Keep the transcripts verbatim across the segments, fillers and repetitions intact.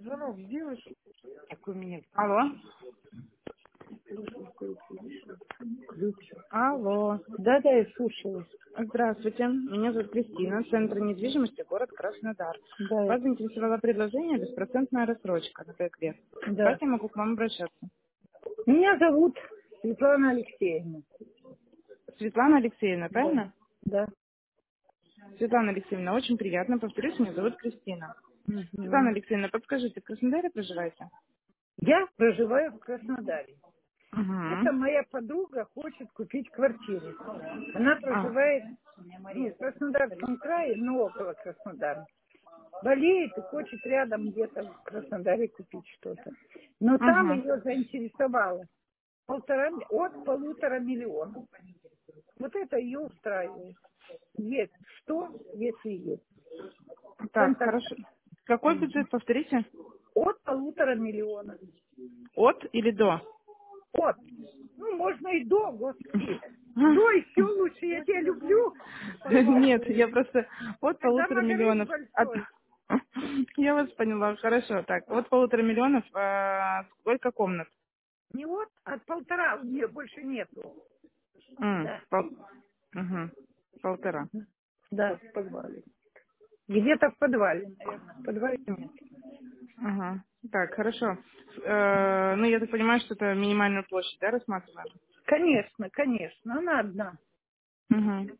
звонок сделаешь? Такой у меня Алло. ключ. Алло. Да-да, я слушаю. Здравствуйте. Меня зовут Кристина, Центр недвижимости, город Краснодар. Да, Вас заинтересовало предложение «Беспроцентная рассрочка» на пять лет. Как да. я могу к вам обращаться? Меня зовут Светлана Алексеевна. Светлана Алексеевна, Да, правильно? да. Светлана Алексеевна, очень приятно. Повторюсь, меня зовут Кристина. Светлана Мгм. Алексеевна, подскажите, в Краснодаре проживаете? Я проживаю в Краснодаре. Это Угу. моя подруга хочет купить квартиру. Она А, проживает ну, в Краснодарском крае, но около Краснодара. Болеет и хочет рядом где-то в Краснодаре купить что-то. Но там угу. ее заинтересовало полтора, ми- от полутора миллионов. Вот это ее устраивает. Есть что, если есть. Так, Контакт. хорошо. Какой бюджет, повторите? От полутора миллионов. От или до? От. Ну, можно и до, господи. До еще лучше, я тебя люблю. Нет, я просто от Тогда полутора магазин миллионов. От... большой. Я вас поняла, хорошо. Так, от полутора миллионов, а, сколько комнат? Не от, от полтора у нее больше нету. М, Да. пол- мгм, Полтора. Да, в подвале. Где-то в подвале, наверное. В подвале нет. Ага. Так, хорошо. Э, ну, я так понимаю, что это минимальную площадь, да, рассматриваем? Конечно, конечно, она одна. Угу.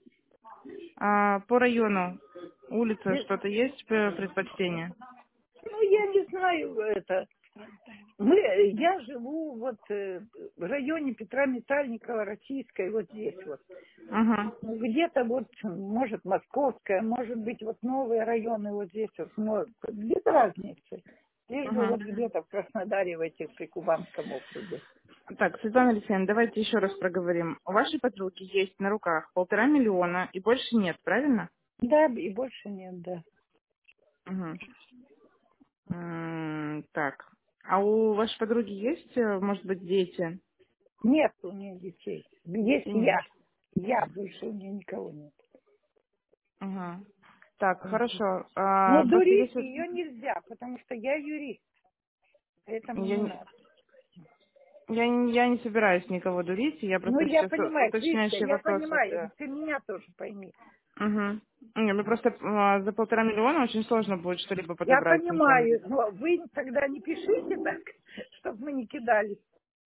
А по району, улица, Без- что-то есть э, предпочтение? Ну, я не знаю это. Мы, я живу вот э, в районе Петра Метальникова, Российской, вот здесь вот. Угу. Ну, где-то вот, может, Московская, может быть, вот новые районы вот здесь вот, но без разницы. Лишь бы Угу. вот где-то в Краснодаре, в этих Прикубанском округе. Так, Светлана Алексеевна, давайте еще раз проговорим. У вашей подруги есть на руках полтора миллиона и больше нет, правильно? Да, и больше нет, да. Угу. М, Так. А у вашей подруги есть, э, может быть, дети? Нет у нее детей. Есть Детей я. нет. Я, больше у нее никого нет. Ага. Так, Мгм. хорошо. Но А, после дурить если... ее нельзя, потому что я юрист, поэтому Я, не не- надо. я, не- я не собираюсь никого дурить, я Ну, просто я сейчас понимаю, Кристи, уточняющие я вопросы. понимаю, Да. ты меня тоже пойми. Угу. Не, ну просто а, за полтора миллиона очень сложно будет что-либо Я подобрать в понимаю, интернете. но вы тогда не пишите так, чтобы мы не кидались.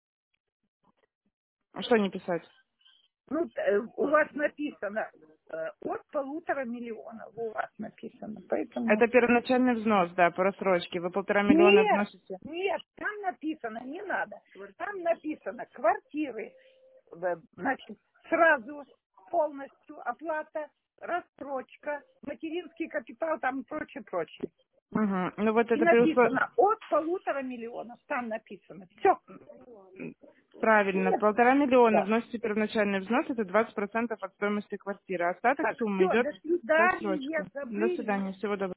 А что не писать? Ну, т- э, у вас написано э, от полутора миллионов, у вас написано, поэтому... Это первоначальный взнос, да, по рассрочке. Вы полтора миллиона Нет, вносите. нет, там написано, не надо. Там написано квартиры, э, значит, сразу полностью оплата, рассрочка, материнский капитал, там и прочее, прочее. Угу. Ну вот И это при услов- написано от полутора миллионов, там написано. Все. Правильно, Нет. полтора миллиона Да. вносите первоначальный взнос, это двадцать процентов от стоимости квартиры. Остаток Так, суммы все, идет до в свидания, рассрочку. До забыли. свидания, всего доброго.